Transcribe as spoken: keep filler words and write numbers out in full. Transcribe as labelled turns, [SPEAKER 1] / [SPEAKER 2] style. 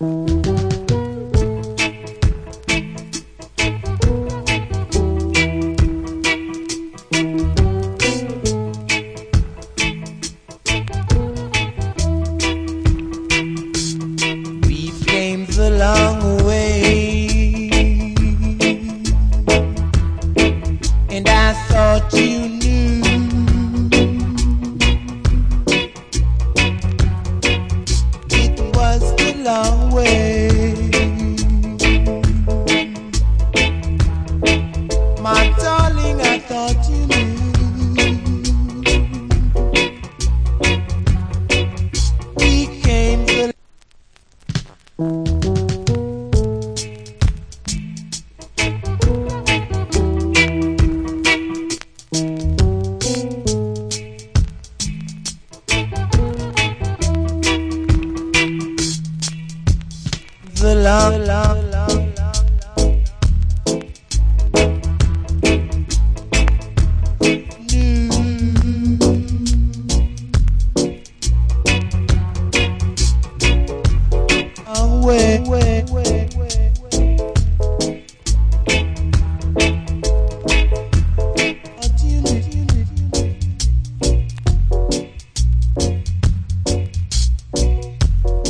[SPEAKER 1] We've came the long way, and I thought you knew it was the long way. My darling, I thought you knew we came the the long, long